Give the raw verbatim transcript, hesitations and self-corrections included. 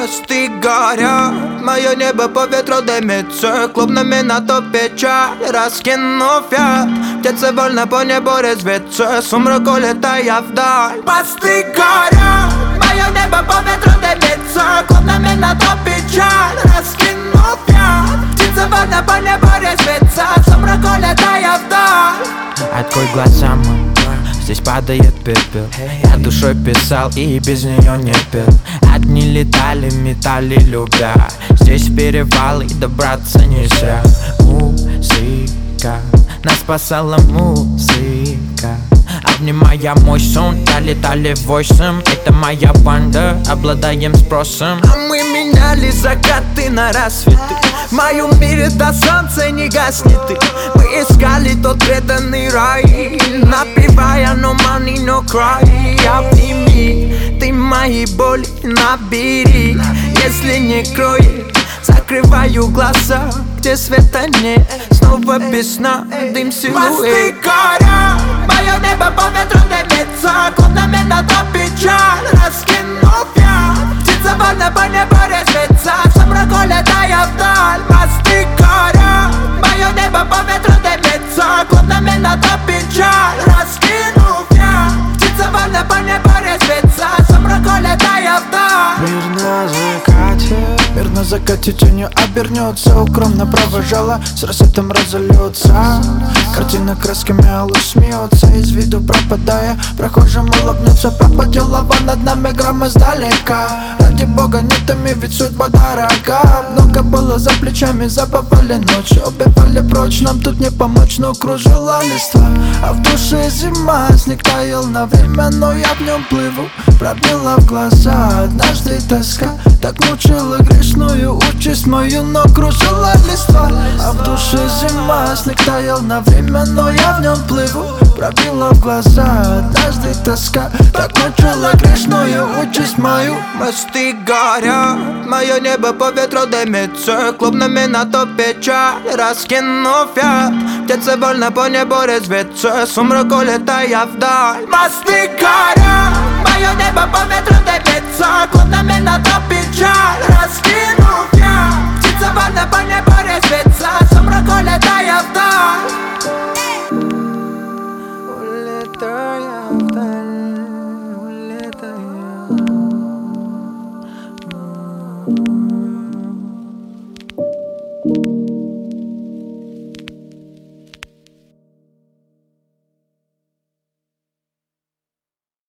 Мосты горят, мое небо по ветру дымится. Клуб на то печаль, раскинув я. Птицы вольно по небу резвятся, сумрак улетая вдаль. Мосты горят, мое небо по ветру дымится. Клуб на то печаль, раскинув я. Птицы вольно по небу резвятся, сумрак улетая вдаль. Открой глаза, мой, здесь падает пепел. Я душой писал и без нее не пел. Одни летали, метали, любя. Здесь перевалы, добраться нельзя. Музыка нас спасала, музыка. Обнимая мой сон, долетали восемь. Это моя банда, обладаем спросом. А мы меняли закаты на рассветы. В моем мире до солнца не гаснет ты. Мы искали тот преданный рай, напевая no money, no cry. Обними, ты мои боли набери. Если не кроет, закрываю глаза, где света нет. Снова без сна, дым силуэт. Мосты горят, мое небо по ветру дымится. Клуб на то печаль, раскинув я. Птица вольно по небу резвится, сумрак улетая вдаль. Мосты горят, мое небо по ветру дымится. Клуб на то печаль, раскинув я. Птица вольно по небу резвится, сумрак улетая вдаль. Мир на закате, мир на закате тенью обернется. Укромно провожала, с рассветом разольется. Картина красками алых смеется, из виду пропадая. Прохожим улыбнется, пропадет лава над нами грамм издалека. Ради бога, не томи, ведь судьба дорога. Много было за плечами, забывали ночи, убивали прочь, нам тут не помочь, но кружила листва. А в душе зима, снег таял на время, но я в нем плыву. Пробила в глаза однажды тоска, так мучила грешную участь мою, но кружила листва. А в душе зима, снег таял на время, но я в нем плыву. Пробила в глаза однажды тоска, так мучила грешную участь мою. Мосты горят, мое небо по ветру дымится. Клуб на то печаль, раскинув я. Птицы вольно по небу резвятся, сумрак улетая вдаль. Мосты горят, мое небо по ветру дымится. Клуб на то печаль, раскинув я. Птицы вольно по небу резвятся, сумрак улетая вдаль.